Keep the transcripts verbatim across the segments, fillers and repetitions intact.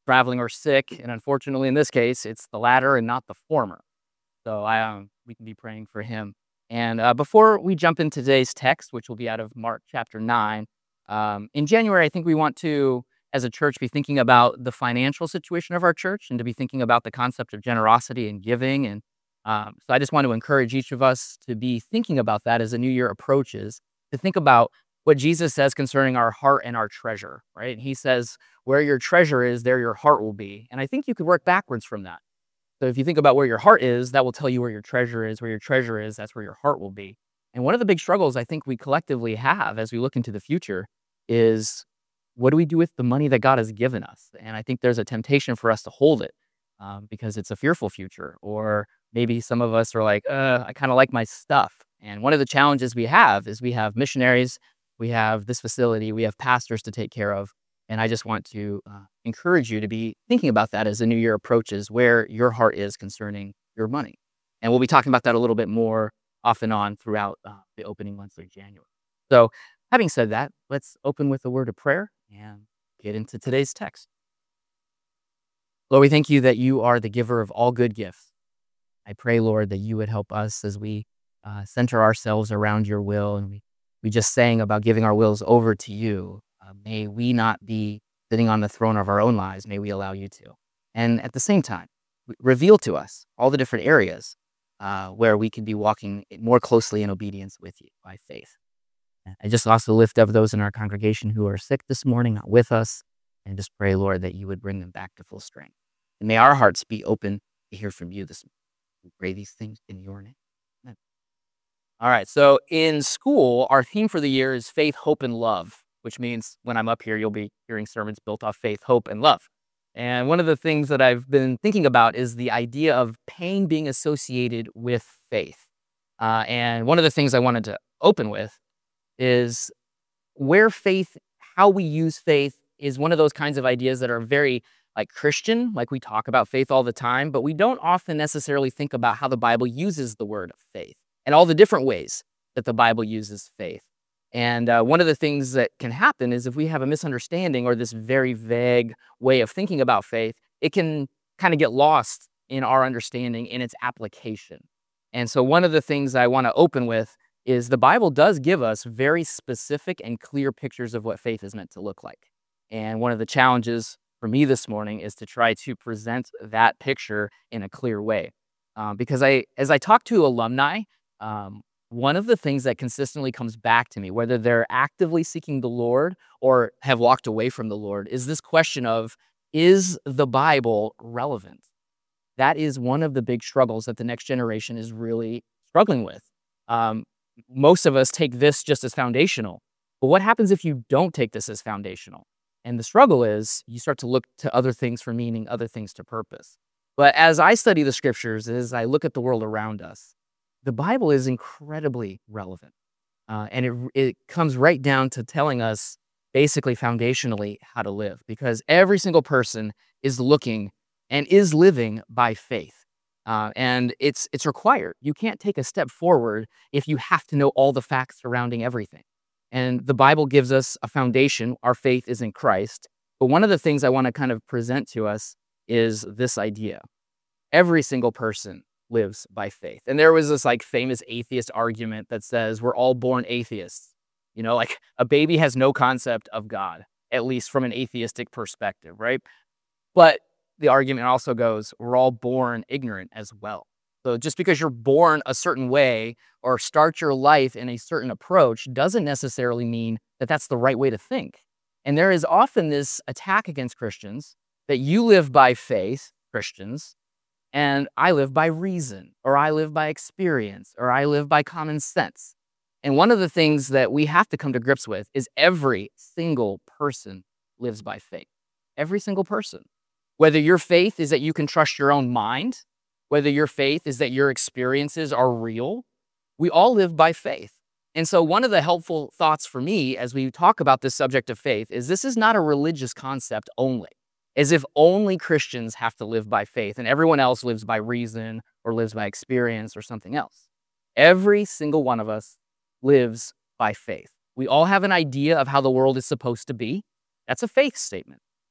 traveling or sick, and unfortunately, in this case, it's the latter and not the former. So I, um, we can be praying for him. And uh, before we jump into today's text, which will be out of Mark chapter nine, um, in January, I think we want to, as a church, be thinking about the financial situation of our church and to be thinking about the concept of generosity and giving. And um, so I just want to encourage each of us to be thinking about that as the new year approaches, to think about what Jesus says concerning our heart and our treasure, right? He says, where your treasure is, there your heart will be. And I think you could work backwards from that. So if you think about where your heart is, that will tell you where your treasure is. Where your treasure is, that's where your heart will be. And one of the big struggles I think we collectively have as we look into the future is, what do we do with the money that God has given us? And I think there's a temptation for us to hold it um, because it's a fearful future. Or maybe some of us are like, uh, I kind of like my stuff. And one of the challenges we have is we have missionaries, we have this facility, we have pastors to take care of. And I just want to uh, encourage you to be thinking about that as the new year approaches, where your heart is concerning your money. And we'll be talking about that a little bit more off and on throughout uh, the opening months of January. So having said that, let's open with a word of prayer and get into today's text. Lord, we thank you that you are the giver of all good gifts. I pray, Lord, that you would help us as we uh, center ourselves around your will. And we, we just sang about giving our wills over to you. Uh, may we not be sitting on the throne of our own lives. May we allow you to. And at the same time, reveal to us all the different areas uh, where we can be walking more closely in obedience with you by faith. I just also lift up those in our congregation who are sick this morning, not with us, and just pray, Lord, that you would bring them back to full strength. And may our hearts be open to hear from you this morning. We pray these things in your name. Amen. All right, so in school, our theme for the year is faith, hope, and love, which means when I'm up here, you'll be hearing sermons built off faith, hope, and love. And one of the things that I've been thinking about is the idea of pain being associated with faith. Uh, and one of the things I wanted to open with is where faith, how we use faith is one of those kinds of ideas that are very like Christian, like we talk about faith all the time, but we don't often necessarily think about how the Bible uses the word faith and all the different ways that the Bible uses faith. And uh, one of the things that can happen is if we have a misunderstanding or this very vague way of thinking about faith, it can kind of get lost in our understanding in its application. And so one of the things I want to open with is the Bible does give us very specific and clear pictures of what faith is meant to look like. And one of the challenges for me this morning is to try to present that picture in a clear way. Um, because I, as I talk to alumni, um, one of the things that consistently comes back to me, whether they're actively seeking the Lord or have walked away from the Lord, is this question of, is the Bible relevant? That is one of the big struggles that the next generation is really struggling with. Um, most of us take this just as foundational, but what happens if you don't take this as foundational? And the struggle is you start to look to other things for meaning, other things to purpose. But as I study the scriptures, as I look at the world around us, the Bible is incredibly relevant. Uh, and it, it comes right down to telling us basically foundationally how to live, because every single person is looking and is living by faith. Uh, and it's it's required. You can't take a step forward if you have to know all the facts surrounding everything. And the Bible gives us a foundation. Our faith is in Christ. But one of the things I want to kind of present to us is this idea. Every single person lives by faith. And there was this like famous atheist argument that says we're all born atheists. You know, like a baby has no concept of God, at least from an atheistic perspective, right? But the argument also goes, we're all born ignorant as well. So just because you're born a certain way or start your life in a certain approach doesn't necessarily mean that that's the right way to think. And there is often this attack against Christians that you live by faith, Christians, and I live by reason, or I live by experience, or I live by common sense. And one of the things that we have to come to grips with is every single person lives by faith. Every single person. Whether your faith is that you can trust your own mind, whether your faith is that your experiences are real, we all live by faith. And so one of the helpful thoughts for me as we talk about this subject of faith is this is not a religious concept only, as if only Christians have to live by faith and everyone else lives by reason or lives by experience or something else. Every single one of us lives by faith. We all have an idea of how the world is supposed to be. That's a faith statement.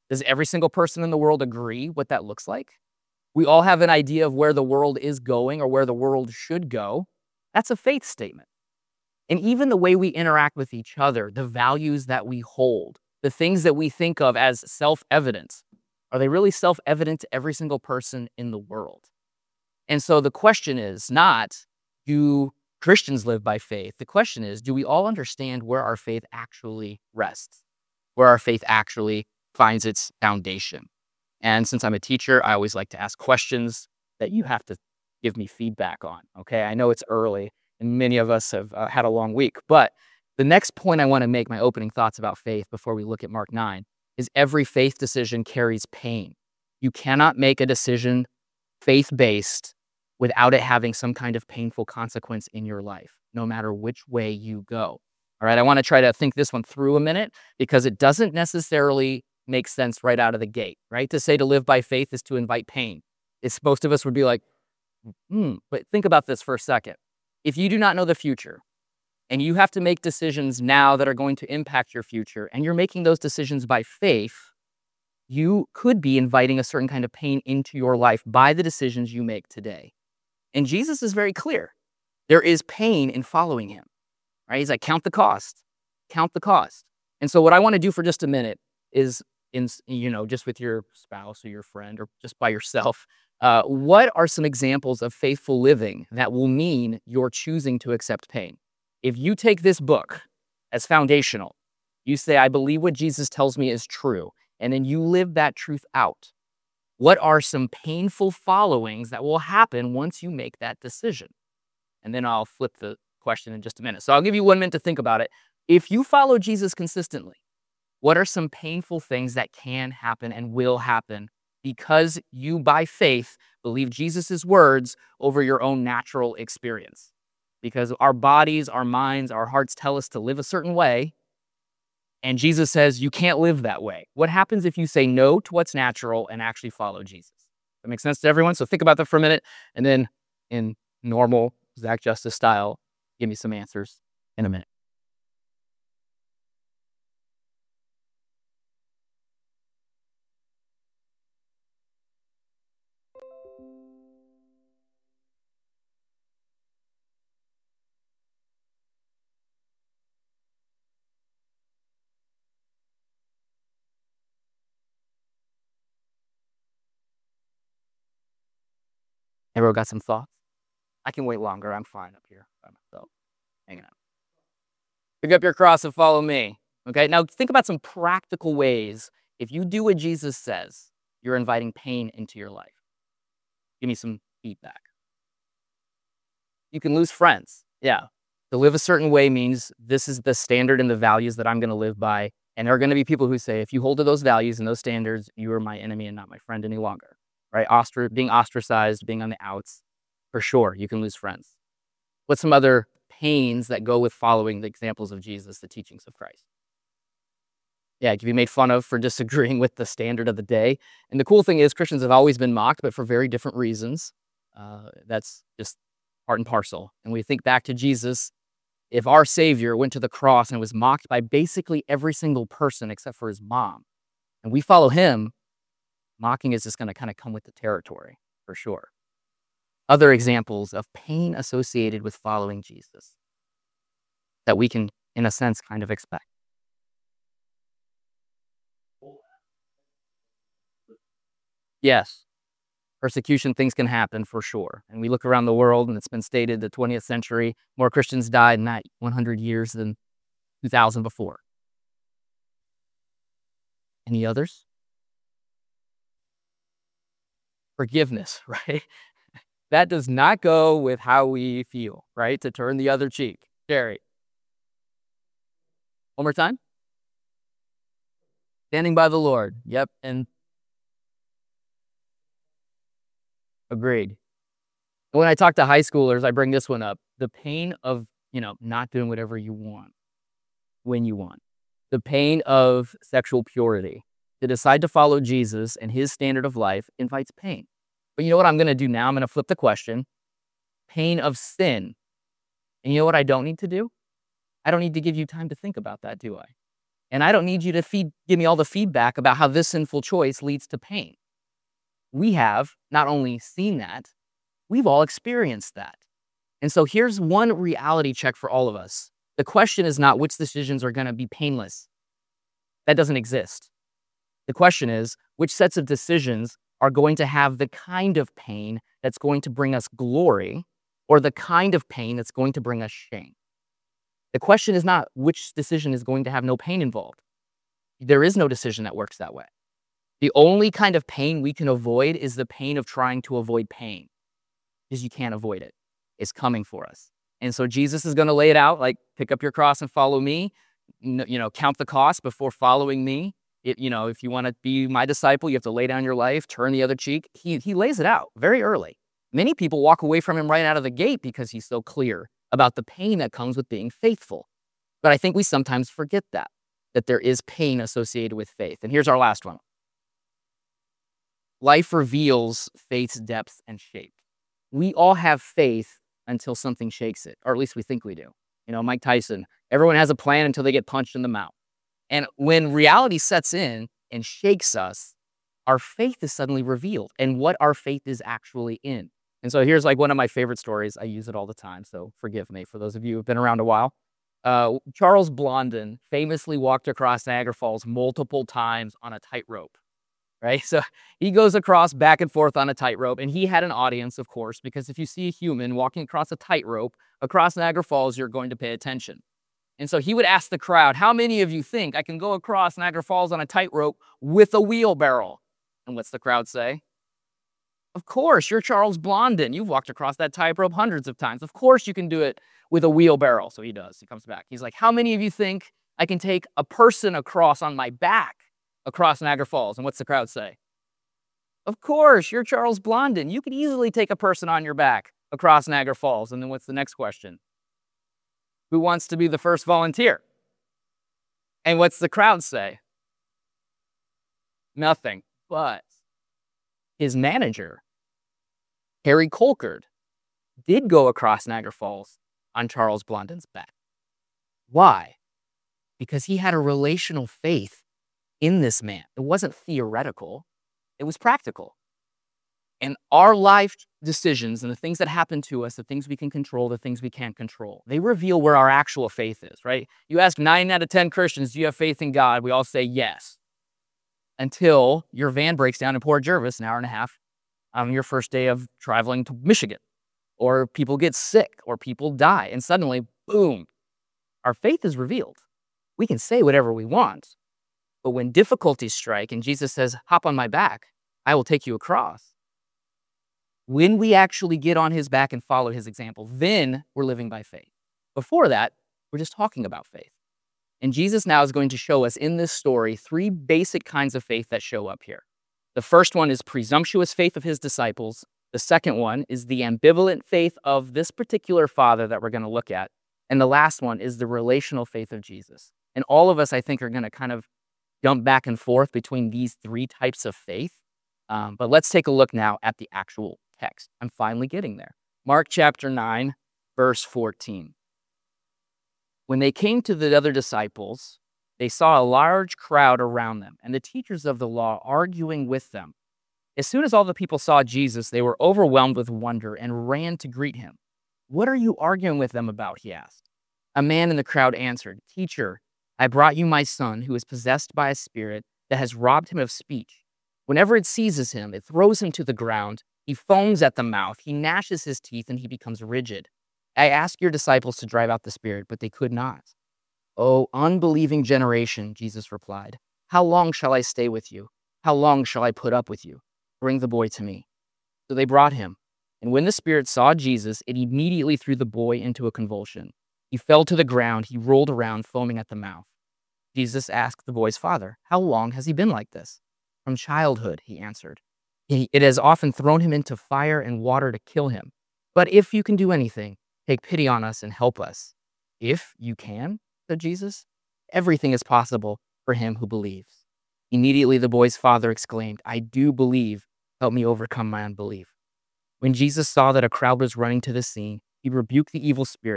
Does every single person in the world agree what that looks like? We all have an idea of where the world is going or where the world should go. That's a faith statement. And even the way we interact with each other, the values that we hold, the things that we think of as self-evident, are they really self-evident to every single person in the world? And so the question is not, do Christians live by faith? The question is, do we all understand where our faith actually rests, where our faith actually finds its foundation? And since I'm a teacher, I always like to ask questions that you have to give me feedback on, okay? I know it's early, and many of us have uh, had a long week, but the next point I want to make, my opening thoughts about faith before we look at Mark nine, is every faith decision carries pain. You cannot make a decision faith-based without it having some kind of painful consequence in your life, no matter which way you go. All right, I want to try to think this one through a minute because it doesn't necessarily make sense right out of the gate, right? To say to live by faith is to invite pain. It's, most of us would be like, hmm, but think about this for a second. If you do not know the future and you have to make decisions now that are going to impact your future, and you're making those decisions by faith, you could be inviting a certain kind of pain into your life by the decisions you make today. And Jesus is very clear. There is pain in following him, right? He's like, count the cost, count the cost. And so what I want to do for just a minute is, in, you know, just with your spouse or your friend or just by yourself, uh, what are some examples of faithful living that will mean you're choosing to accept pain? If you take this book as foundational, you say, I believe what Jesus tells me is true, and then you live that truth out, what are some painful followings that will happen once you make that decision? And then I'll flip the question in just a minute. So I'll give you one minute to think about it. If you follow Jesus consistently, what are some painful things that can happen and will happen because you, by faith, believe Jesus' words over your own natural experience? Because our bodies, our minds, our hearts tell us to live a certain way, and Jesus says you can't live that way. What happens if you say no to what's natural and actually follow Jesus? That makes sense to everyone? So think about that for a minute, and then in normal Zach Justice style, give me some answers in a minute. Everyone got some thoughts? I can wait longer. I'm fine up here by myself, hanging out. Pick up your cross and follow me. Okay, now think about some practical ways. If you do what Jesus says, you're inviting pain into your life. Give me some feedback. You can lose friends. Yeah. To live a certain way means this is the standard and the values that I'm going to live by. And there are going to be people who say, if you hold to those values and those standards, you are my enemy and not my friend any longer. Right? Ostr- being ostracized, being on the outs, for sure, you can lose friends. What's some other pains that go with following the examples of Jesus, the teachings of Christ? Yeah, it can be made fun of for disagreeing with the standard of the day. And the cool thing is Christians have always been mocked, but for very different reasons. Uh, that's just part and parcel. And we think back to Jesus, if our Savior went to the cross and was mocked by basically every single person except for his mom, and we follow him, mocking is just going to kind of come with the territory, for sure. Other examples of pain associated with following Jesus that we can, in a sense, kind of expect. Yes, persecution, things can happen for sure. And we look around the world, and it's been stated the twentieth century, more Christians died in that one hundred years than two thousand before. Any others? Forgiveness, right? That does not go with how we feel, right? To turn the other cheek. Jerry. One more time. Standing by the Lord. Yep. And agreed. When I talk to high schoolers, I bring this one up. The pain of, you know, not doing whatever you want when you want. The pain of sexual purity. To decide to follow Jesus and his standard of life invites pain. But you know what I'm going to do now? I'm going to flip the question. Pain of sin. And you know what I don't need to do? I don't need to give you time to think about that, do I? And I don't need you to feed, give me all the feedback about how this sinful choice leads to pain. We have not only seen that, we've all experienced that. And so here's one reality check for all of us. The question is not which decisions are going to be painless. That doesn't exist. The question is which sets of decisions are going to have the kind of pain that's going to bring us glory, or the kind of pain that's going to bring us shame. The question is not which decision is going to have no pain involved. There is no decision that works that way. The only kind of pain we can avoid is the pain of trying to avoid pain, because you can't avoid it. It's coming for us. And so Jesus is going to lay it out, like, pick up your cross and follow me. You know, count the cost before following me. It, you know, if you want to be my disciple, you have to lay down your life, turn the other cheek. He, he lays it out very early. Many people walk away from him right out of the gate because he's so clear about the pain that comes with being faithful. But I think we sometimes forget that, that there is pain associated with faith. And here's our last one. Life reveals faith's depth and shape. We all have faith until something shakes it, or at least we think we do. You know, Mike Tyson, everyone has a plan until they get punched in the mouth. And when reality sets in and shakes us, our faith is suddenly revealed and what our faith is actually in. And so here's like one of my favorite stories. I use it all the time, so forgive me for those of you who've been around a while. Uh, Charles Blondin famously walked across Niagara Falls multiple times on a tightrope, right? So he goes across back and forth on a tightrope, and he had an audience, of course, because if you see a human walking across a tightrope across Niagara Falls, you're going to pay attention. And so he would ask the crowd, how many of you think I can go across Niagara Falls on a tightrope with a wheelbarrow? And what's the crowd say? Of course, you're Charles Blondin. You've walked across that tightrope hundreds of times. Of course you can do it with a wheelbarrow. So he does. He comes back. He's like, how many of you think I can take a person across on my back across Niagara Falls? And what's the crowd say? Of course, you're Charles Blondin. You could easily take a person on your back across Niagara Falls. And then what's the next question? Who wants to be the first volunteer? And what's the crowd say? Nothing. But his manager, Harry Colcord, did go across Niagara Falls on Charles Blondin's back. Why? Because he had a relational faith in this man. It wasn't theoretical. It was practical. And our life decisions and the things that happen to us, the things we can control, the things we can't control, they reveal where our actual faith is, right? You ask nine out of ten Christians, do you have faith in God? We all say yes. Until your van breaks down in Port Jervis an hour and a half on your first day of traveling to Michigan. Or people get sick, or people die. And suddenly, boom, our faith is revealed. We can say whatever we want. But when difficulties strike and Jesus says, hop on my back, I will take you across. When we actually get on his back and follow his example, then we're living by faith. Before that, we're just talking about faith. And Jesus now is going to show us in this story three basic kinds of faith that show up here. The first one is presumptuous faith of his disciples. The second one is the ambivalent faith of this particular father that we're going to look at. And the last one is the relational faith of Jesus. And all of us, I think, are going to kind of jump back and forth between these three types of faith. Um, but let's take a look now at the actual text. I'm finally getting there. Mark chapter nine, verse fourteen. When they came to the other disciples, they saw a large crowd around them and the teachers of the law arguing with them. As soon as all the people saw Jesus, they were overwhelmed with wonder and ran to greet him. What are you arguing with them about? He asked. A man in the crowd answered, Teacher, I brought you my son who is possessed by a spirit that has robbed him of speech. Whenever it seizes him, it throws him to the ground. He foams at the mouth, he gnashes his teeth, and he becomes rigid. I asked your disciples to drive out the spirit, but they could not. Oh, unbelieving generation, Jesus replied. How long shall I stay with you? How long shall I put up with you? Bring the boy to me. So they brought him. And when the spirit saw Jesus, it immediately threw the boy into a convulsion. He fell to the ground. He rolled around, foaming at the mouth. Jesus asked the boy's father, How long has he been like this? From childhood, he answered. It has often thrown him into fire and water to kill him. But if you can do anything, take pity on us and help us. If you can, said Jesus, everything is possible for him who believes. Immediately the boy's father exclaimed, I do believe. Help me overcome my unbelief. When Jesus saw that a crowd was running to the scene, he rebuked the evil spirit.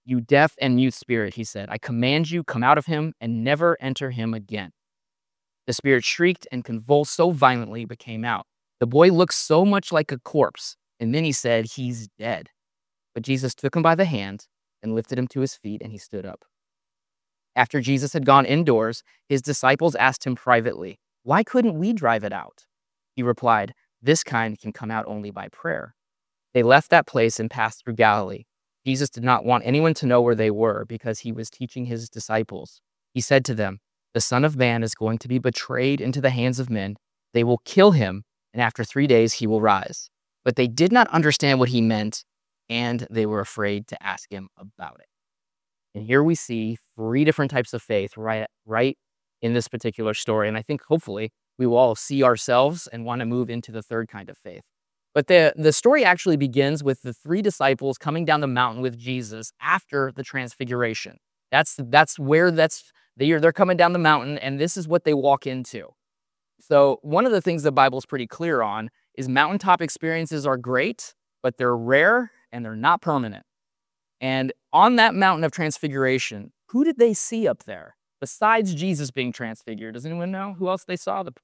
"You deaf and mute spirit," he said, "I command you, come out of him and never enter him again." The spirit shrieked and convulsed so violently but came out. The boy looked so much like a corpse, and then he said, "He's dead." But Jesus took him by the hand and lifted him to his feet, and he stood up. After Jesus had gone indoors, his disciples asked him privately, "Why couldn't we drive it out?" He replied, "This kind can come out only by prayer." They left that place and passed through Galilee. Jesus did not want anyone to know where they were because he was teaching his disciples. He said to them, "The Son of Man is going to be betrayed into the hands of men. They will kill him, and after three days he will rise." But they did not understand what he meant, and they were afraid to ask him about it. And here we see three different types of faith right, right in this particular story. And I think hopefully we will all see ourselves and want to move into the third kind of faith. But the, the story actually begins with the three disciples coming down the mountain with Jesus after the transfiguration. That's, that's where that's, they're, they're coming down the mountain, and this is what they walk into. So one of the things the Bible's pretty clear on is mountaintop experiences are great, but they're rare and they're not permanent. And on that mountain of transfiguration, who did they see up there besides Jesus being transfigured? Does anyone know who else they saw? The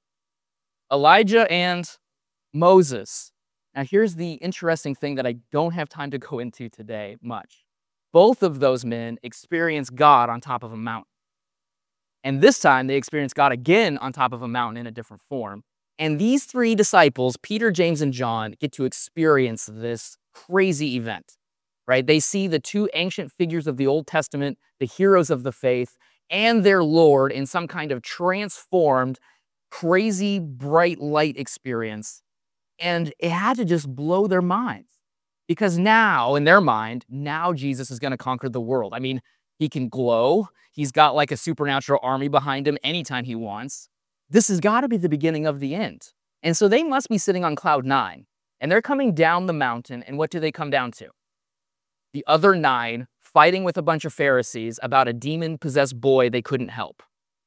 Elijah and Moses. Now, here's the interesting thing that I don't have time to go into today much. Both of those men experienced God on top of a mountain. And this time, they experienced God again on top of a mountain in a different form. And these three disciples, Peter, James, and John, get to experience this crazy event, right? They see the two ancient figures of the Old Testament, the heroes of the faith, and their Lord in some kind of transformed, crazy, bright light experience. And it had to just blow their minds. Because now, in their mind, now Jesus is going to conquer the world. I mean, he can glow. He's got like a supernatural army behind him anytime he wants. This has got to be the beginning of the end. And so they must be sitting on cloud nine. And they're coming down the mountain. And what do they come down to? The other nine fighting with a bunch of Pharisees about a demon-possessed boy they couldn't help.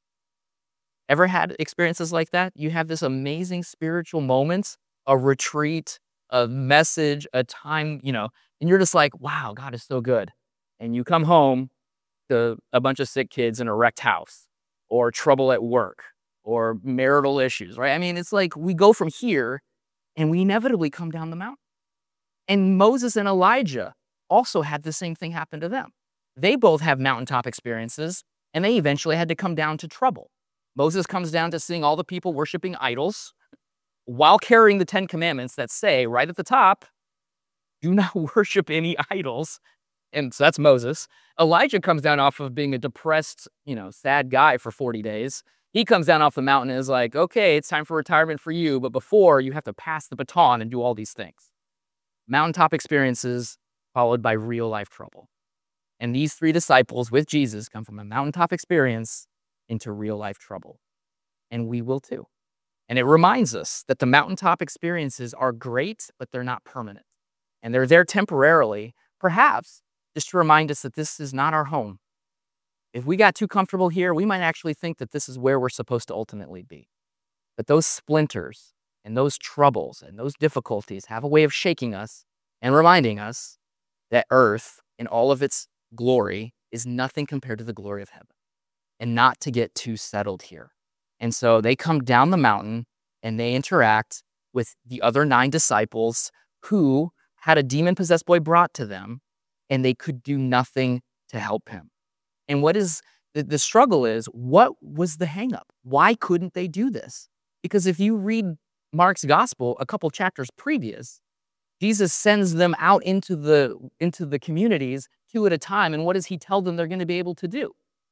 Ever had experiences like that? You have this amazing spiritual moment, a retreat, a message, a time, you know, and you're just like, wow, God is so good. And you come home to a bunch of sick kids in a wrecked house, or trouble at work, or marital issues, right? I mean, it's like we go from here and we inevitably come down the mountain. And Moses and Elijah also had the same thing happen to them. They both have mountaintop experiences, and they eventually had to come down to trouble. Moses comes down to seeing all the people worshiping idols while carrying the Ten Commandments that say right at the top, do not worship any idols. And so that's Moses. Elijah comes down off of being a depressed, you know, sad guy for forty days. He comes down off the mountain and is like, okay, it's time for retirement for you. But before, you have to pass the baton and do all these things. Mountaintop experiences followed by real life trouble. And these three disciples with Jesus come from a mountaintop experience into real life trouble. And we will too. And it reminds us that the mountaintop experiences are great, but they're not permanent. And they're there temporarily, perhaps just to remind us that this is not our home. If we got too comfortable here, we might actually think that this is where we're supposed to ultimately be. But those splinters and those troubles and those difficulties have a way of shaking us and reminding us that earth in all of its glory is nothing compared to the glory of heaven, and not to get too settled here. And so they come down the mountain and they interact with the other nine disciples who had a demon-possessed boy brought to them, and they could do nothing to help him. And what is the, the struggle is, what was the hangup? Why couldn't they do this? Because if you read Mark's gospel a couple chapters previous, Jesus sends them out into the, into the communities two at a time. And what does he tell them they're going to be able to do?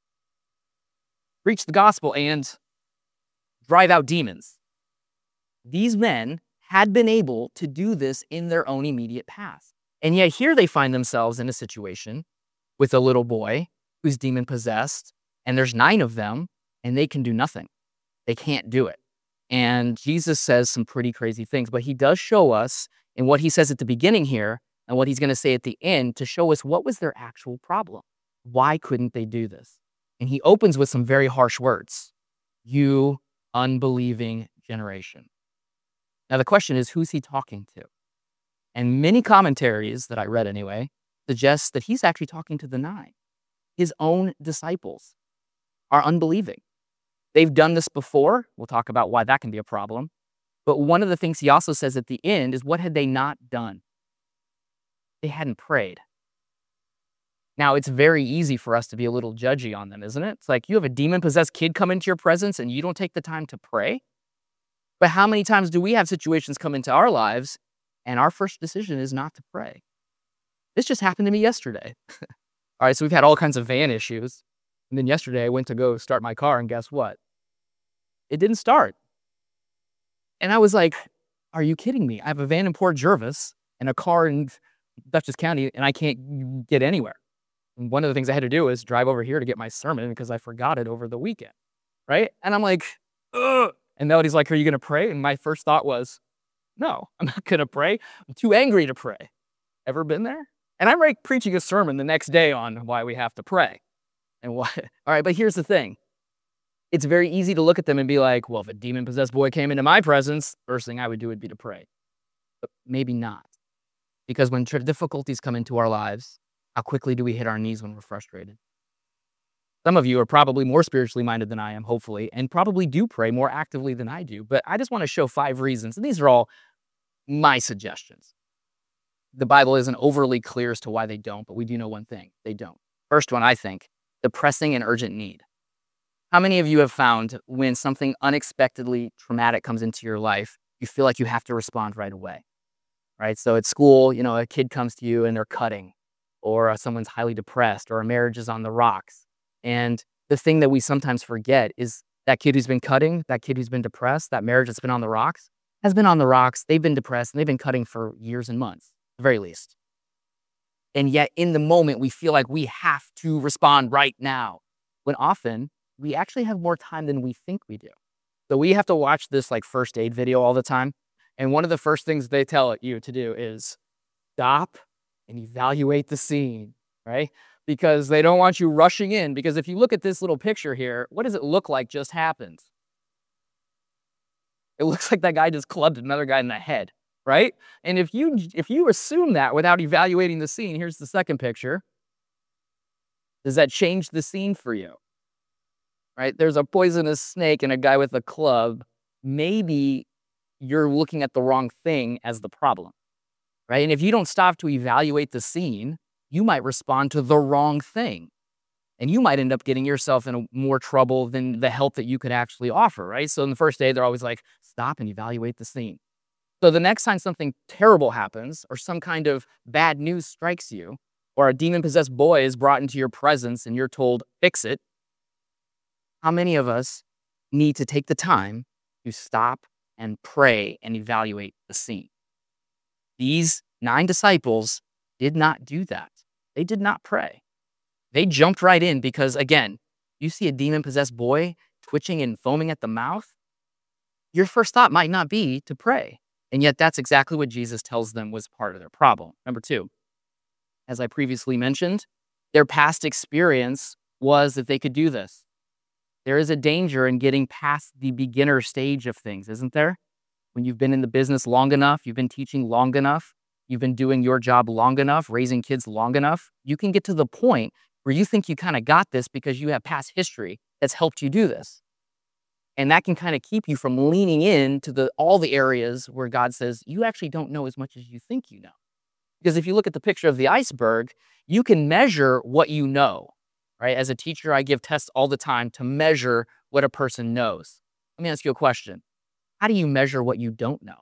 Preach the gospel and drive out demons. These men had been able to do this in their own immediate past. And yet here they find themselves in a situation with a little boy who's demon-possessed, and there's nine of them, and they can do nothing. They can't do it. And Jesus says some pretty crazy things, but he does show us in what he says at the beginning here and what he's going to say at the end to show us what was their actual problem. Why couldn't they do this? And he opens with some very harsh words. You unbelieving generation. Now the question is, who's he talking to? And many commentaries that I read anyway suggests that he's actually talking to the nine. His own disciples are unbelieving. They've done this before. We'll talk about why that can be a problem. But one of the things he also says at the end is, what had they not done? They hadn't prayed. Now, it's very easy for us to be a little judgy on them, isn't it? It's like, you have a demon-possessed kid come into your presence and you don't take the time to pray? But how many times do we have situations come into our lives and our first decision is not to pray? This just happened to me yesterday. All right, so we've had all kinds of van issues. And then yesterday I went to go start my car, and guess what? It didn't start. And I was like, are you kidding me? I have a van in Port Jervis and a car in Dutchess County, and I can't get anywhere. And one of the things I had to do is drive over here to get my sermon because I forgot it over the weekend, right? And I'm like, ugh. And Melody's like, are you going to pray? And my first thought was, no, I'm not going to pray. I'm too angry to pray. Ever been there? And I'm like preaching a sermon the next day on why we have to pray. And why. All right, but here's the thing. It's very easy to look at them and be like, well, if a demon-possessed boy came into my presence, first thing I would do would be to pray. But maybe not. Because when difficulties come into our lives, how quickly do we hit our knees when we're frustrated? Some of you are probably more spiritually minded than I am, hopefully, and probably do pray more actively than I do. But I just want to show five reasons, and these are all my suggestions. The Bible isn't overly clear as to why they don't, but we do know one thing. They don't. First one, I think, the pressing and urgent need. How many of you have found when something unexpectedly traumatic comes into your life, you feel like you have to respond right away, right? So at school, you know, a kid comes to you and they're cutting, or uh, someone's highly depressed, or a marriage is on the rocks. And the thing that we sometimes forget is that kid who's been cutting, that kid who's been depressed, that marriage that's been on the rocks, has been on the rocks. They've been depressed and they've been cutting for years and months, at the very least. And yet in the moment, we feel like we have to respond right now, when often we actually have more time than we think we do. So we have to watch this like first aid video all the time. And one of the first things they tell you to do is stop and evaluate the scene, right? Because they don't want you rushing in. Because if you look at this little picture here, what does it look like just happened? It looks like that guy just clubbed another guy in the head, right? And if you if you assume that without evaluating the scene, here's the second picture. Does that change the scene for you? Right? There's a poisonous snake and a guy with a club. Maybe you're looking at the wrong thing as the problem, right? And if you don't stop to evaluate the scene, you might respond to the wrong thing. And you might end up getting yourself in a, more trouble than the help that you could actually offer, right? So in the first day, they're always like, stop and evaluate the scene. So the next time something terrible happens, or some kind of bad news strikes you, or a demon-possessed boy is brought into your presence and you're told, fix it, how many of us need to take the time to stop and pray and evaluate the scene? These nine disciples did not do that. They did not pray. They jumped right in because, again, you see a demon-possessed boy twitching and foaming at the mouth, your first thought might not be to pray. And yet that's exactly what Jesus tells them was part of their problem. Number two, as I previously mentioned, their past experience was that they could do this. There is a danger in getting past the beginner stage of things, isn't there? When you've been in the business long enough, you've been teaching long enough, you've been doing your job long enough, raising kids long enough, you can get to the point where you think you kind of got this because you have past history that's helped you do this. And that can kind of keep you from leaning into the all the areas where God says, you actually don't know as much as you think you know. Because if you look at the picture of the iceberg, you can measure what you know. Right? As a teacher, I give tests all the time to measure what a person knows. Let me ask you a question. How do you measure what you don't know?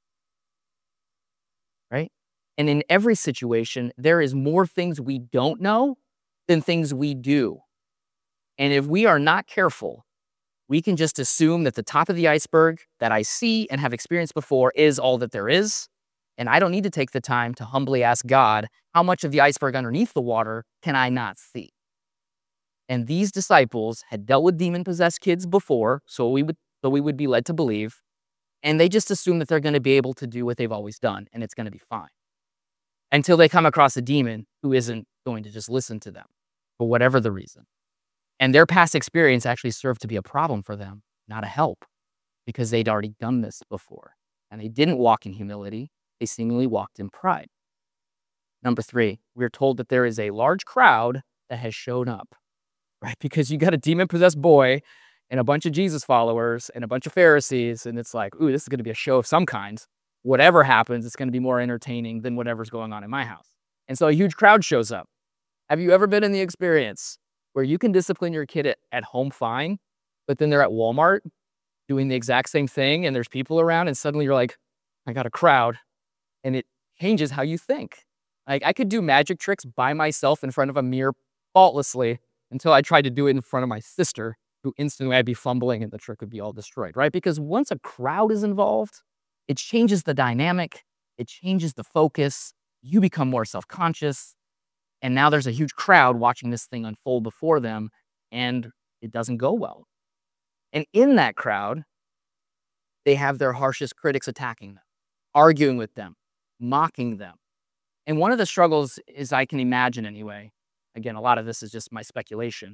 Right? And in every situation, there is more things we don't know than things we do. And if we are not careful, we can just assume that the top of the iceberg that I see and have experienced before is all that there is. And I don't need to take the time to humbly ask God, how much of the iceberg underneath the water can I not see? And these disciples had dealt with demon-possessed kids before, so we would so we would be led to believe, and they just assume that they're going to be able to do what they've always done, and it's going to be fine. Until they come across a demon who isn't going to just listen to them, for whatever the reason. And their past experience actually served to be a problem for them, not a help, because they'd already done this before. And they didn't walk in humility, they seemingly walked in pride. Number three, we're told that there is a large crowd that has shown up, right? Because you got a demon-possessed boy and a bunch of Jesus followers and a bunch of Pharisees, and it's like, ooh, this is gonna be a show of some kind. Whatever happens, it's gonna be more entertaining than whatever's going on in my house. And so a huge crowd shows up. Have you ever been in the experience where you can discipline your kid at, at home fine, but then they're at Walmart doing the exact same thing and there's people around and suddenly you're like, I got a crowd, and it changes how you think. Like, I could do magic tricks by myself in front of a mirror faultlessly until I tried to do it in front of my sister, who instantly I'd be fumbling and the trick would be all destroyed, right? Because once a crowd is involved, it changes the dynamic, it changes the focus, you become more self-conscious, and now there's a huge crowd watching this thing unfold before them, and it doesn't go well. And in that crowd, they have their harshest critics attacking them, arguing with them, mocking them. And one of the struggles is, I can imagine anyway, again, a lot of this is just my speculation.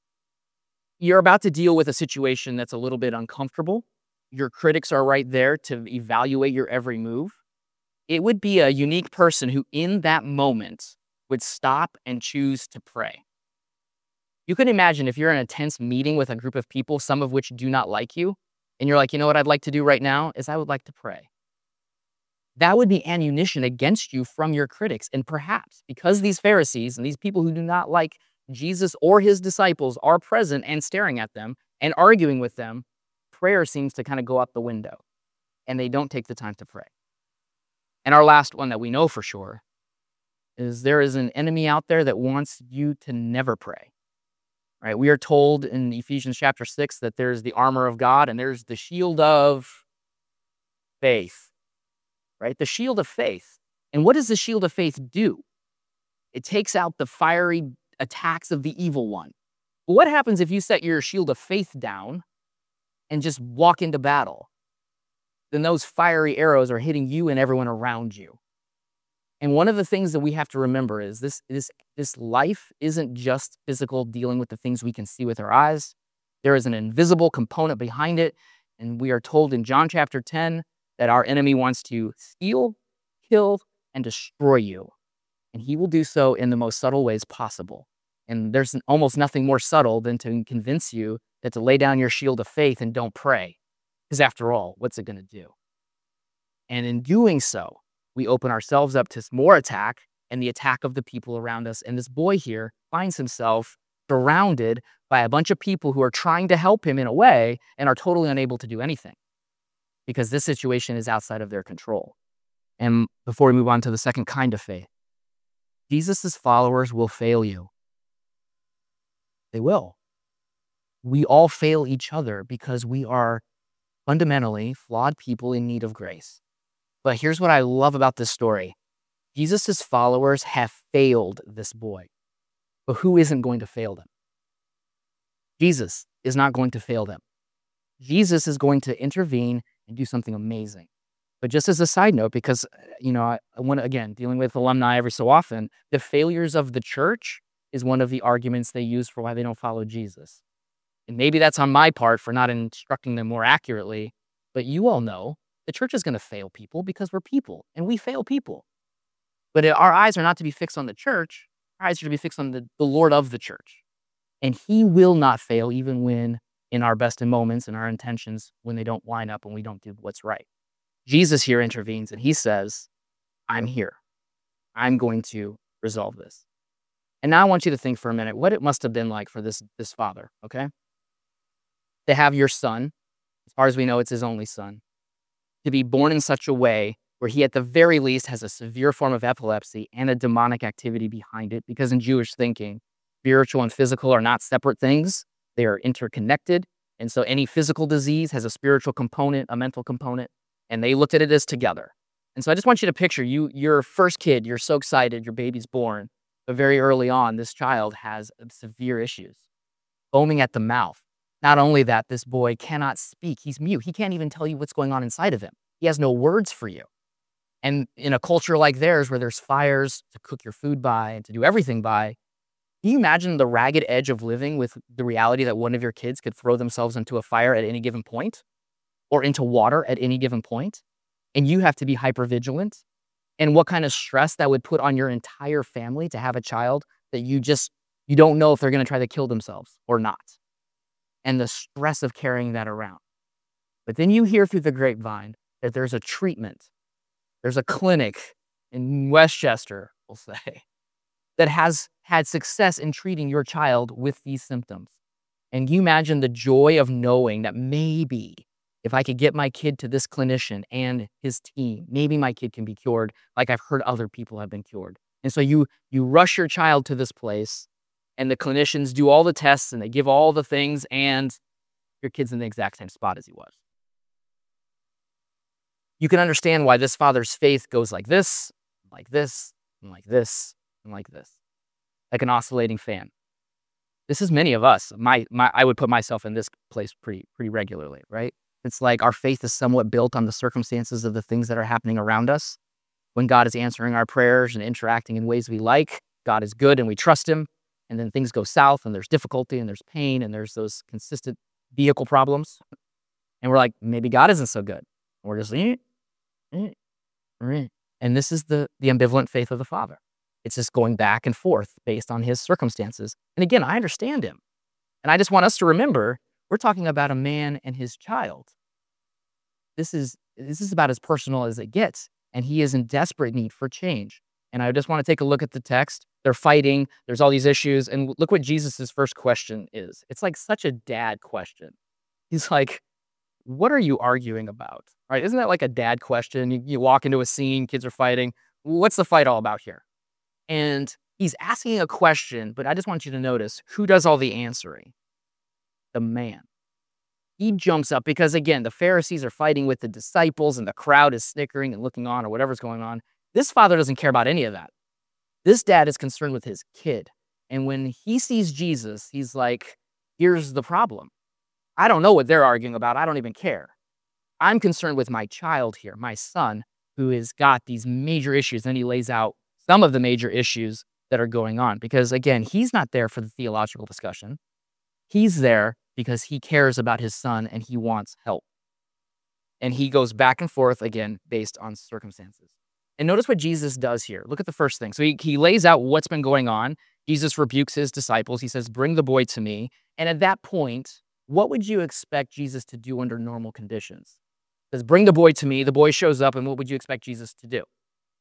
You're about to deal with a situation that's a little bit uncomfortable. Your critics are right there to evaluate your every move. It would be a unique person who, in that moment, would stop and choose to pray. You can imagine if you're in a tense meeting with a group of people, some of which do not like you, and you're like, you know what I'd like to do right now is I would like to pray. That would be ammunition against you from your critics. And perhaps because these Pharisees and these people who do not like Jesus or his disciples are present and staring at them and arguing with them, prayer seems to kind of go out the window, and they don't take the time to pray. And our last one that we know for sure is there is an enemy out there that wants you to never pray. Right? We are told in Ephesians chapter six that there's the armor of God and there's the shield of faith. Right? The shield of faith. And what does the shield of faith do? It takes out the fiery attacks of the evil one. But what happens if you set your shield of faith down and just walk into battle? Then those fiery arrows are hitting you and everyone around you. And one of the things that we have to remember is this, this, this life isn't just physical, dealing with the things we can see with our eyes. There is an invisible component behind it. And we are told in John chapter ten that our enemy wants to steal, kill, and destroy you. And he will do so in the most subtle ways possible. And there's almost nothing more subtle than to convince you that to lay down your shield of faith and don't pray. Because after all, what's it going to do? And in doing so, we open ourselves up to more attack and the attack of the people around us. And this boy here finds himself surrounded by a bunch of people who are trying to help him in a way and are totally unable to do anything because this situation is outside of their control. And before we move on to the second kind of faith, Jesus' followers will fail you. They will. We all fail each other because we are fundamentally flawed people in need of grace. But here's what I love about this story. Jesus' followers have failed this boy. But who isn't going to fail them? Jesus is not going to fail them. Jesus is going to intervene and do something amazing. But just as a side note, because, you know, I, I want to, again, dealing with alumni every so often, the failures of the church is one of the arguments they use for why they don't follow Jesus. And maybe that's on my part for not instructing them more accurately, but you all know the church is going to fail people because we're people and we fail people. But our eyes are not to be fixed on the church. Our eyes are to be fixed on the, the Lord of the church. And he will not fail even when in our best of moments and our intentions, when they don't line up and we don't do what's right. Jesus here intervenes and he says, I'm here. I'm going to resolve this. And now I want you to think for a minute what it must have been like for this, this father, okay? To have your son, as far as we know, it's his only son, to be born in such a way where he at the very least has a severe form of epilepsy and a demonic activity behind it, because in Jewish thinking, spiritual and physical are not separate things. They are interconnected. And so any physical disease has a spiritual component, a mental component, and they looked at it as together. And so I just want you to picture you, your first kid, you're so excited, your baby's born, but very early on, this child has severe issues, foaming at the mouth. Not only that, this boy cannot speak. He's mute. He can't even tell you what's going on inside of him. He has no words for you. And in a culture like theirs, where there's fires to cook your food by and to do everything by, can you imagine the ragged edge of living with the reality that one of your kids could throw themselves into a fire at any given point or into water at any given point? And you have to be hyper vigilant. and what kind of stress that would put on your entire family to have a child that you just you don't know if they're gonna try to kill themselves or not, and the stress of carrying that around. But then you hear through the grapevine that there's a treatment, there's a clinic in Westchester, we'll say, that has had success in treating your child with these symptoms. And you imagine the joy of knowing that maybe if I could get my kid to this clinician and his team, maybe my kid can be cured like I've heard other people have been cured. And so you you rush your child to this place and the clinicians do all the tests and they give all the things and your kid's in the exact same spot as he was. You can understand why this father's faith goes like this, like this, and like this, and like this, like an oscillating fan. This is many of us. My, my, I would put myself in this place pretty, pretty regularly, right? It's like our faith is somewhat built on the circumstances of the things that are happening around us. When God is answering our prayers and interacting in ways we like, God is good and we trust him. And then things go south and there's difficulty and there's pain and there's those consistent vehicle problems. And we're like, maybe God isn't so good. And we're just, eh, eh, eh. And this is the, the ambivalent faith of the Father. It's just going back and forth based on his circumstances. And again, I understand him. And I just want us to remember, we're talking about a man and his child. This is, this is about as personal as it gets. And he is in desperate need for change. And I just want to take a look at the text. They're fighting. There's all these issues. And look what Jesus' first question is. It's like such a dad question. He's like, what are you arguing about? Right? Isn't that like a dad question? You, you walk into a scene, kids are fighting. What's the fight all about here? And he's asking a question, but I just want you to notice who does all the answering? The man. He jumps up because, again, the Pharisees are fighting with the disciples and the crowd is snickering and looking on or whatever's going on. This father doesn't care about any of that. This dad is concerned with his kid. And when he sees Jesus, he's like, here's the problem. I don't know what they're arguing about. I don't even care. I'm concerned with my child here, my son, who has got these major issues. And he lays out some of the major issues that are going on. Because, again, he's not there for the theological discussion. He's there because he cares about his son and he wants help. And he goes back and forth, again, based on circumstances. And notice what Jesus does here. Look at the first thing. So he, he lays out what's been going on. Jesus rebukes his disciples. He says, bring the boy to me. And at that point, what would you expect Jesus to do under normal conditions? He says, bring the boy to me. The boy shows up, and what would you expect Jesus to do?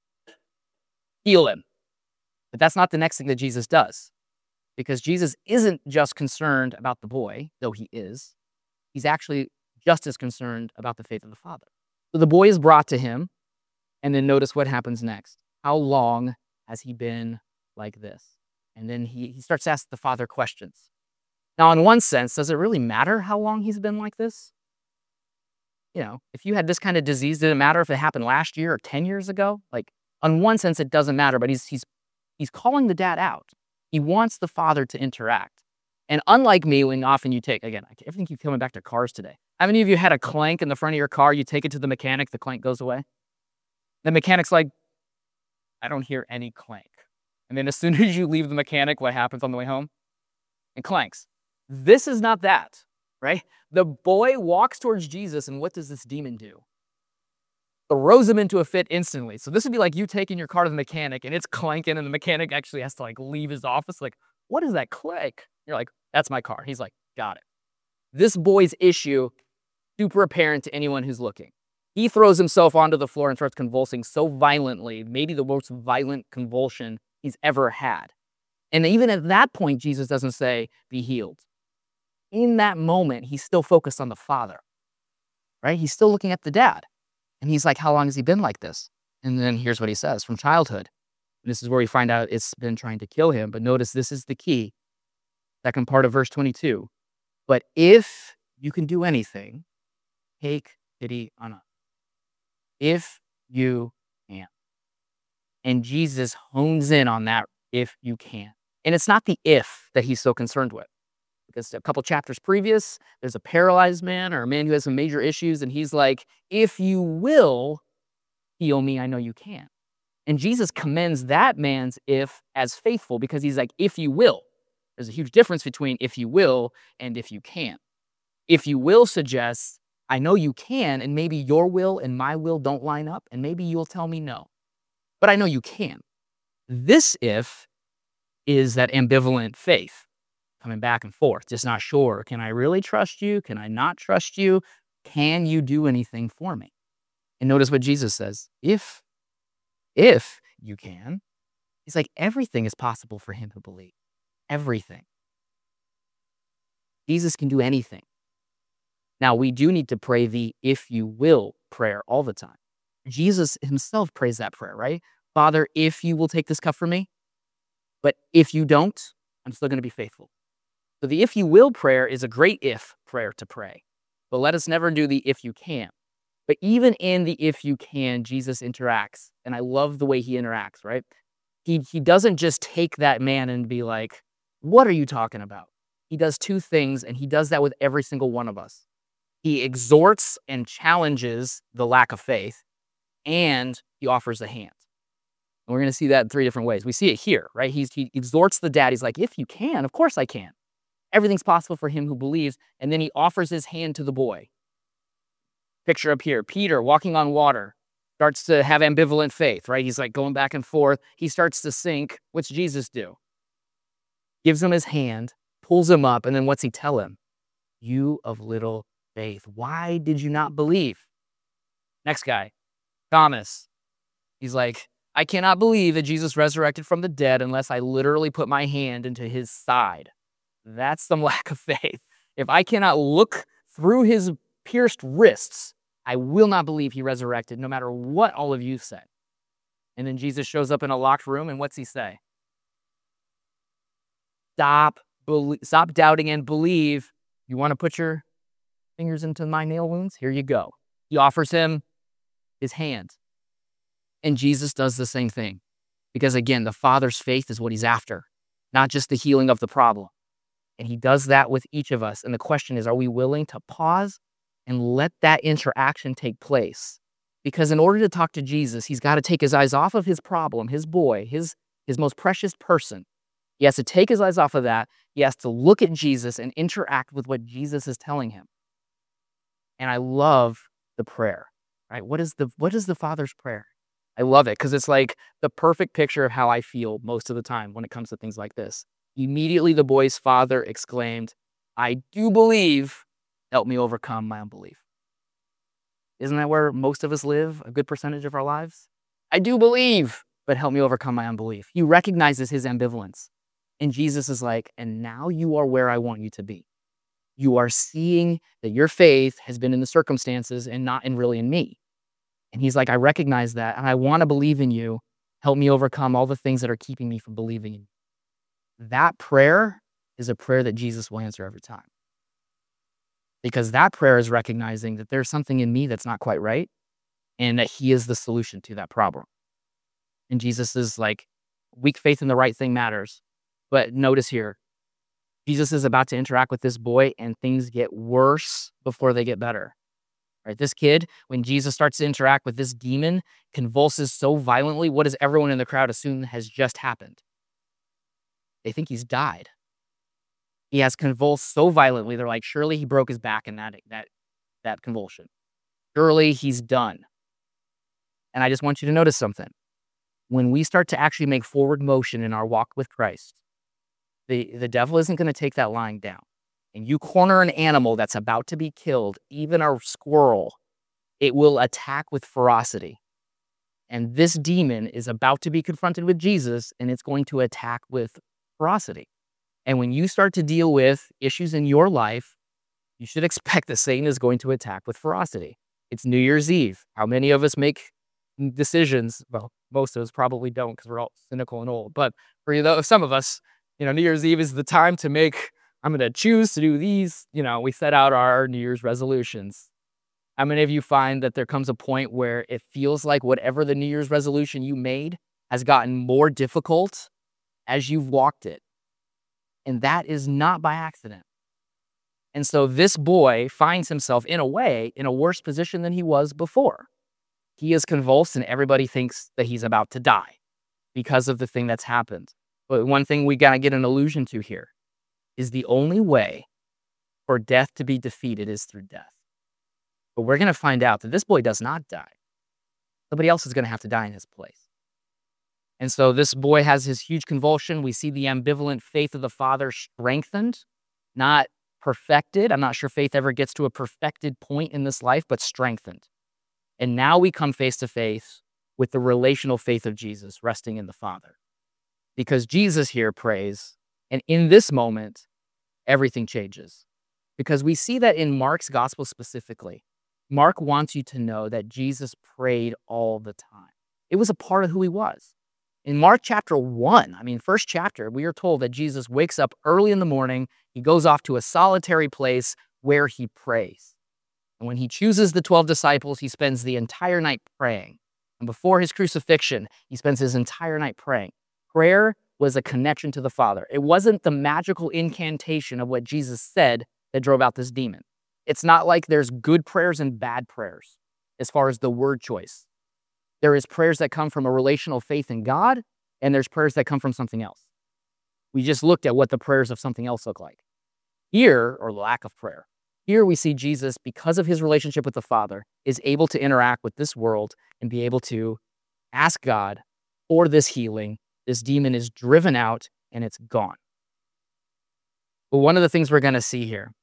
Heal him. But that's not the next thing that Jesus does. Because Jesus isn't just concerned about the boy, though he is. He's actually just as concerned about the faith of the Father. So the boy is brought to him, and then notice what happens next. How long has he been like this? And then he, he starts to ask the Father questions. Now, in one sense, does it really matter how long he's been like this? You know, if you had this kind of disease, did it matter if it happened last year or ten years ago? Like, in one sense, it doesn't matter, but he's, he's, he's calling the dad out. He wants the Father to interact. And unlike me, when often you take, again, everything keeps coming back to cars today. How many of you had a clank in the front of your car? You take it to the mechanic, the clank goes away. The mechanic's like, I don't hear any clank. And then as soon as you leave the mechanic, what happens on the way home? It clanks. This is not that, right? The boy walks towards Jesus, and what does this demon do? Throws him into a fit instantly. So this would be like you taking your car to the mechanic, and it's clanking, and the mechanic actually has to like leave his office. Like, what is that clank? You're like, that's my car. He's like, got it. This boy's issue, super apparent to anyone who's looking. He throws himself onto the floor and starts convulsing so violently, maybe the most violent convulsion he's ever had. And even at that point, Jesus doesn't say, be healed. In that moment, he's still focused on the Father, right? He's still looking at the dad. And he's like, how long has he been like this? And then here's what he says, from childhood. And this is where we find out it's been trying to kill him. But notice this is the key. Second part of verse twenty-two. But if you can do anything, take pity on us. If you can. And Jesus hones in on that, if you can. And it's not the if that he's so concerned with. Because a couple chapters previous, there's a paralyzed man or a man who has some major issues, and he's like, if you will heal me, I know you can. And Jesus commends that man's if as faithful, because he's like, if you will. There's a huge difference between if you will and if you can. If you will suggests, I know you can, and maybe your will and my will don't line up, and maybe you'll tell me no. but I know you can. This if is that ambivalent faith, coming back and forth, just not sure. Can I really trust you? Can I not trust you? Can you do anything for me? And notice what Jesus says. If, if you can, he's like, everything is possible for him who believes. Everything. Jesus can do anything. Now, we do need to pray the if you will prayer all the time. Jesus himself prays that prayer, right? Father, if you will take this cup from me, but if you don't, I'm still going to be faithful. So the if you will prayer is a great if prayer to pray. But let us never do the if you can. But even in the if you can, Jesus interacts. And I love the way he interacts, right? He, he doesn't just take that man and be like, what are you talking about? He does two things, and he does that with every single one of us. He exhorts and challenges the lack of faith, and he offers a hand. And we're going to see that in three different ways. We see it here, right? He's, he exhorts the dad. He's like, if you can, of course I can. Everything's possible for him who believes. And then he offers his hand to the boy. Picture up here, Peter walking on water, starts to have ambivalent faith, right? He's like going back and forth. He starts to sink. What's Jesus do? Gives him his hand, pulls him up, and then what's he tell him? You of little faith, why did you not believe? Next guy, Thomas. He's like, I cannot believe that Jesus resurrected from the dead unless I literally put my hand into his side. That's some lack of faith. If I cannot look through his pierced wrists, I will not believe he resurrected, no matter what all of you said. And then Jesus shows up in a locked room, and what's he say? Stop, belie- stop doubting and believe. You want to put your fingers into my nail wounds? Here you go. He offers him his hand. And Jesus does the same thing. Because again, the Father's faith is what he's after, not just the healing of the problem. And he does that with each of us. And the question is, are we willing to pause and let that interaction take place? Because in order to talk to Jesus, he's got to take his eyes off of his problem, his boy, his, his most precious person. He has to take his eyes off of that. He has to look at Jesus and interact with what Jesus is telling him. And I love the prayer, right? What is the, what is the Father's prayer? I love it because it's like the perfect picture of how I feel most of the time when it comes to things like this. Immediately the boy's father exclaimed, I do believe, help me overcome my unbelief. Isn't that where most of us live a good percentage of our lives? I do believe, but help me overcome my unbelief. He recognizes his ambivalence. And Jesus is like, and now you are where I want you to be. You are seeing that your faith has been in the circumstances and not in really in me. And he's like, I recognize that, and I want to believe in you. Help me overcome all the things that are keeping me from believing in you. That prayer is a prayer that Jesus will answer every time. Because that prayer is recognizing that there's something in me that's not quite right, and that he is the solution to that problem. And Jesus is like, weak faith in the right thing matters. But notice here, Jesus is about to interact with this boy, and things get worse before they get better. Right? This kid, when Jesus starts to interact with this demon, convulses so violently, what does everyone in the crowd assume has just happened? They think he's died. He has convulsed so violently, they're like, surely he broke his back in that, that, that convulsion. Surely he's done. And I just want you to notice something. When we start to actually make forward motion in our walk with Christ, the, the devil isn't going to take that lying down. And you corner an animal that's about to be killed, even a squirrel, it will attack with ferocity. And this demon is about to be confronted with Jesus, and it's going to attack with ferocity. And when you start to deal with issues in your life, you should expect that Satan is going to attack with ferocity. It's New Year's Eve. How many of us make decisions? Well, most of us probably don't because we're all cynical and old. But for you, though, some of us, you know, New Year's Eve is the time to make, I'm going to choose to do these. You know, we set out our New Year's resolutions. How many of you find that there comes a point where it feels like whatever the New Year's resolution you made has gotten more difficult as you've walked it? And that is not by accident. And so this boy finds himself, in a way, in a worse position than he was before. He is convulsed, and everybody thinks that he's about to die because of the thing that's happened. But one thing we got to get an allusion to here is the only way for death to be defeated is through death. But we're going to find out that this boy does not die. Somebody else is going to have to die in his place. And so this boy has his huge convulsion. We see the ambivalent faith of the father strengthened, not perfected. I'm not sure faith ever gets to a perfected point in this life, but strengthened. And now we come face to face with the relational faith of Jesus resting in the Father. Because Jesus here prays, and in this moment, everything changes. Because we see that in Mark's gospel specifically. Mark wants you to know that Jesus prayed all the time. It was a part of who he was. In Mark chapter one, I mean, first chapter, we are told that Jesus wakes up early in the morning. He goes off to a solitary place where he prays. And when he chooses the twelve disciples, he spends the entire night praying. And before his crucifixion, he spends his entire night praying. Prayer was a connection to the Father. It wasn't the magical incantation of what Jesus said that drove out this demon. It's not like there's good prayers and bad prayers as far as the word choice. There is prayers that come from a relational faith in God, and there's prayers that come from something else. We just looked at what the prayers of something else look like. Here, or lack of prayer, here we see Jesus, because of his relationship with the Father, is able to interact with this world and be able to ask God for this healing. This demon is driven out and it's gone. But one of the things we're going to see here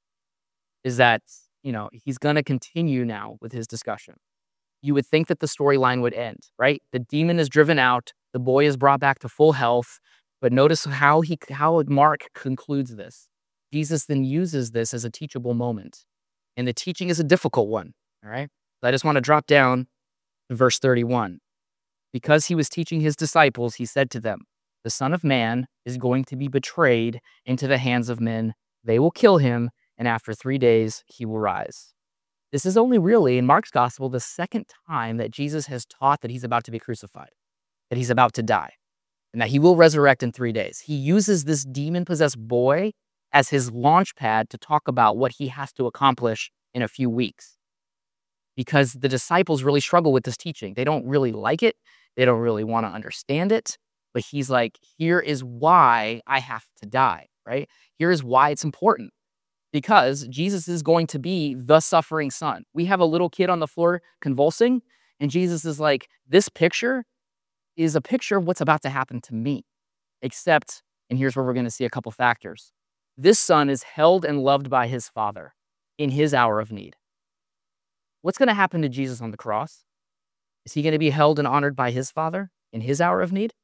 is that, you know, he's going to continue now with his discussion. You would think that the storyline would end, right? The demon is driven out. The boy is brought back to full health. But notice how he, how Mark concludes this. Jesus then uses this as a teachable moment. And the teaching is a difficult one, all right? So I just want to drop down to verse thirty-one. Because he was teaching his disciples, he said to them, the Son of Man is going to be betrayed into the hands of men. They will kill him, and after three days, he will rise. This is only really, in Mark's gospel, the second time that Jesus has taught that he's about to be crucified, that he's about to die, and that he will resurrect in three days. He uses this demon-possessed boy as his launch pad to talk about what he has to accomplish in a few weeks. Because the disciples really struggle with this teaching. They don't really like it. They don't really want to understand it. But he's like, here is why I have to die, right? Here is why it's important. Because Jesus is going to be the suffering son. We have a little kid on the floor convulsing, and Jesus is like, this picture is a picture of what's about to happen to me. Except, and here's where we're going to see a couple factors. This son is held and loved by his Father in his hour of need. What's going to happen to Jesus on the cross? Is he going to be held and honored by his Father in his hour of need?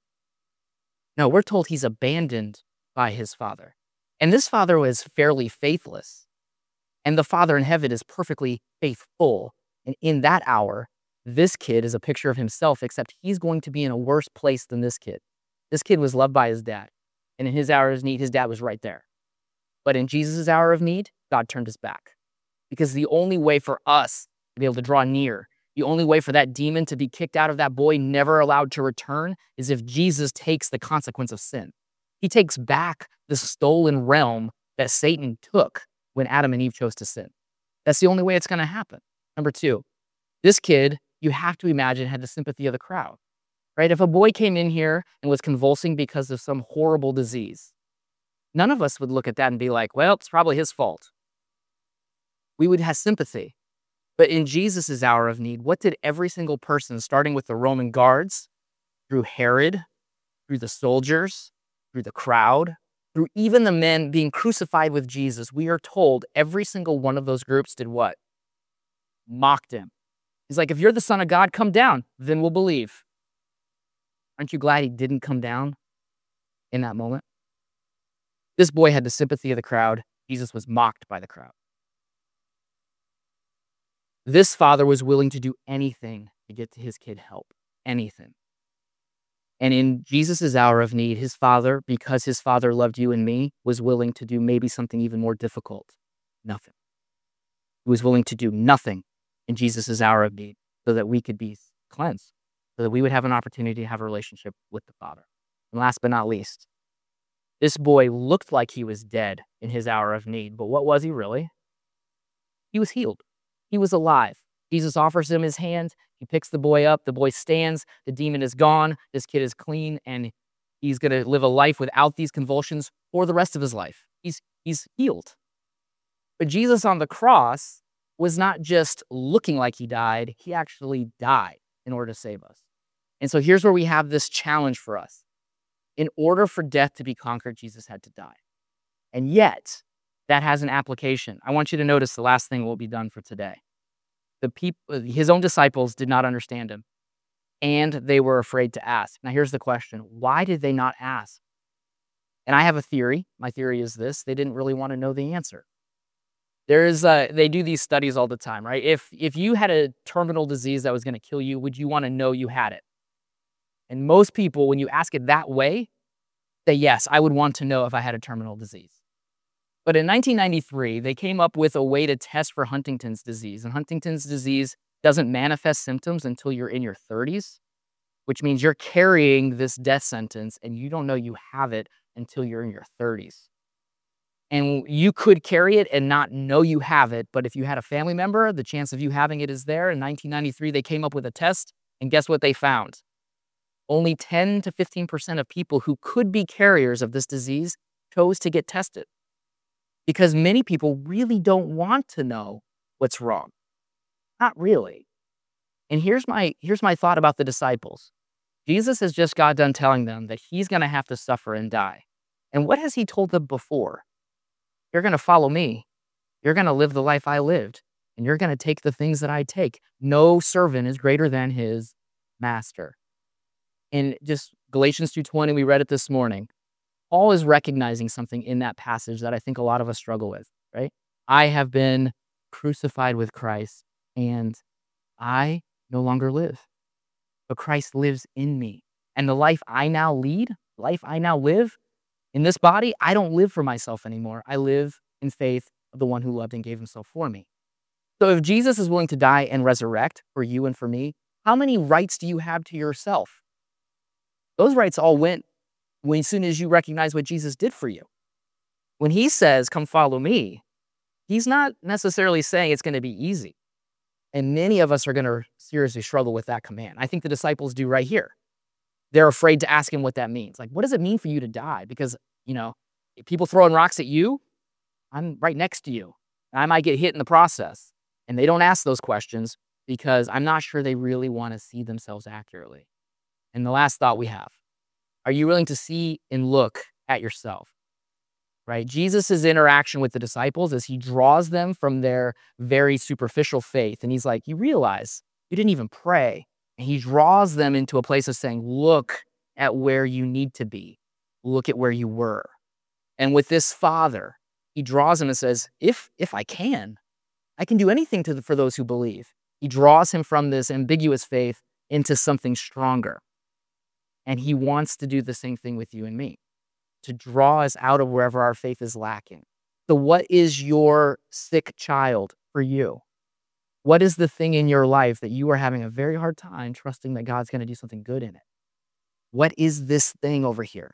No, we're told he's abandoned by his Father. And this Father was fairly faithless. And the Father in heaven is perfectly faithful. And in that hour, this kid is a picture of himself, except he's going to be in a worse place than this kid. This kid was loved by his dad. And in his hour of need, his dad was right there. But in Jesus' hour of need, God turned his back. Because the only way for us to be able to draw near, the only way for that demon to be kicked out of that boy, never allowed to return, is if Jesus takes the consequence of sin. He takes back the stolen realm that Satan took when Adam and Eve chose to sin. That's the only way it's going to happen. Number two, this kid, you have to imagine, had the sympathy of the crowd, right? If a boy came in here and was convulsing because of some horrible disease, none of us would look at that and be like, well, it's probably his fault. We would have sympathy. But in Jesus' hour of need, what did every single person, starting with the Roman guards, through Herod, through the soldiers, through the crowd, through even the men being crucified with Jesus, we are told every single one of those groups did what? Mocked him. He's like, if you're the Son of God, come down, then we'll believe. Aren't you glad he didn't come down in that moment? This boy had the sympathy of the crowd. Jesus was mocked by the crowd. This father was willing to do anything to get to his kid help. Anything. And in Jesus' hour of need, his father, because his father loved you and me, was willing to do maybe something even more difficult. Nothing. He was willing to do nothing in Jesus' hour of need so that we could be cleansed, so that we would have an opportunity to have a relationship with the Father. And last but not least, this boy looked like he was dead in his hour of need, but what was he really? He was healed. He was alive. Jesus offers him his hand. He picks the boy up. The boy stands. The demon is gone. This kid is clean, and he's going to live a life without these convulsions for the rest of his life. He's, he's healed. But Jesus on the cross was not just looking like he died. He actually died in order to save us. And so here's where we have this challenge for us. In order for death to be conquered, Jesus had to die. And yet, that has an application. I want you to notice the last thing will be done for today. The people, his own disciples did not understand him, and they were afraid to ask. Now, here's the question. Why did they not ask? And I have a theory. My theory is this. They didn't really want to know the answer. There is a, they do these studies all the time, right? If, if you had a terminal disease that was going to kill you, would you want to know you had it? And most people, when you ask it that way, say, yes, I would want to know if I had a terminal disease. But in nineteen ninety-three, they came up with a way to test for Huntington's disease. And Huntington's disease doesn't manifest symptoms until you're in your thirties, which means you're carrying this death sentence and you don't know you have it until you're in your thirties. And you could carry it and not know you have it, but if you had a family member, the chance of you having it is there. In nineteen ninety-three, they came up with a test, and guess what they found? Only ten to fifteen percent of people who could be carriers of this disease chose to get tested. Because many people really don't want to know what's wrong. Not really. And here's my, here's my thought about the disciples. Jesus has just got done telling them that he's going to have to suffer and die. And what has he told them before? You're going to follow me. You're going to live the life I lived. And you're going to take the things that I take. No servant is greater than his master. In just Galatians two twenty, we read it this morning. Paul is recognizing something in that passage that I think a lot of us struggle with, right? I have been crucified with Christ, and I no longer live, but Christ lives in me. And the life I now lead, life I now live in this body, I don't live for myself anymore. I live in faith of the one who loved and gave himself for me. So if Jesus is willing to die and resurrect for you and for me, how many rights do you have to yourself? Those rights all went when, as soon as you recognize what Jesus did for you. When he says, come follow me, he's not necessarily saying it's going to be easy. And many of us are going to seriously struggle with that command. I think the disciples do right here. They're afraid to ask him what that means. Like, what does it mean for you to die? Because, you know, if people throwing rocks at you, I'm right next to you. I might get hit in the process. And they don't ask those questions because I'm not sure they really want to see themselves accurately. And the last thought we have, are you willing to see and look at yourself? Right? Jesus' interaction with the disciples as he draws them from their very superficial faith. And he's like, you realize you didn't even pray. And he draws them into a place of saying, look at where you need to be. Look at where you were. And with this Father, he draws him and says, if, if I can, I can do anything to the, for those who believe. He draws him from this ambiguous faith into something stronger. And he wants to do the same thing with you and me, to draw us out of wherever our faith is lacking. So what is your sick child for you? What is the thing in your life that you are having a very hard time trusting that God's going to do something good in it? What is this thing over here?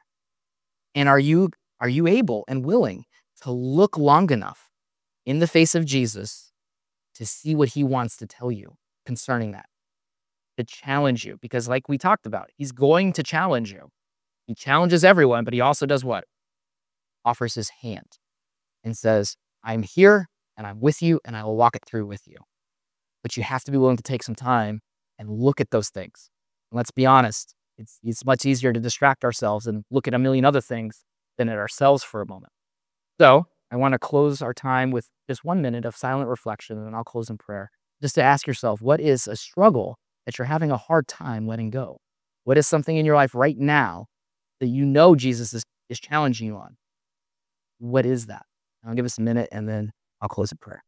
And are you, are you able and willing to look long enough in the face of Jesus to see what he wants to tell you concerning that? To challenge you, because like we talked about, he's going to challenge you. He challenges everyone, but he also does what? Offers his hand and says, I'm here and I'm with you and I will walk it through with you. But you have to be willing to take some time and look at those things. And let's be honest, it's, it's much easier to distract ourselves and look at a million other things than at ourselves for a moment. So I want to close our time with just one minute of silent reflection, and I'll close in prayer. Just to ask yourself, what is a struggle that you're having a hard time letting go? What is something in your life right now that you know Jesus is, is challenging you on? What is that? I'll give us a minute and then I'll close in prayer.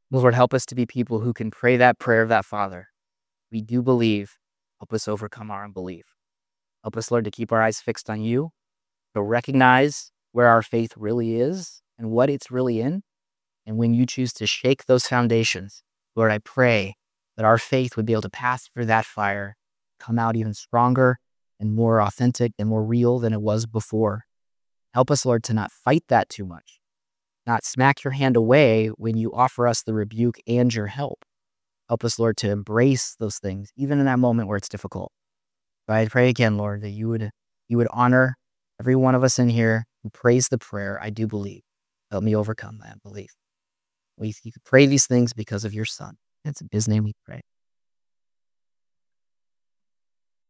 Lord, help us to be people who can pray that prayer of that Father. We do believe. Help us overcome our unbelief. Help us, Lord, to keep our eyes fixed on you, to recognize where our faith really is and what it's really in. And when you choose to shake those foundations, Lord, I pray that our faith would be able to pass through that fire, come out even stronger and more authentic and more real than it was before. Help us, Lord, to not fight that too much, not smack your hand away when you offer us the rebuke and your help. Help us, Lord, to embrace those things, even in that moment where it's difficult. But I pray again, Lord, that you would you would honor every one of us in here who prays the prayer, I do believe. Help me overcome that belief. We you pray these things because of your Son. It's in his name we pray.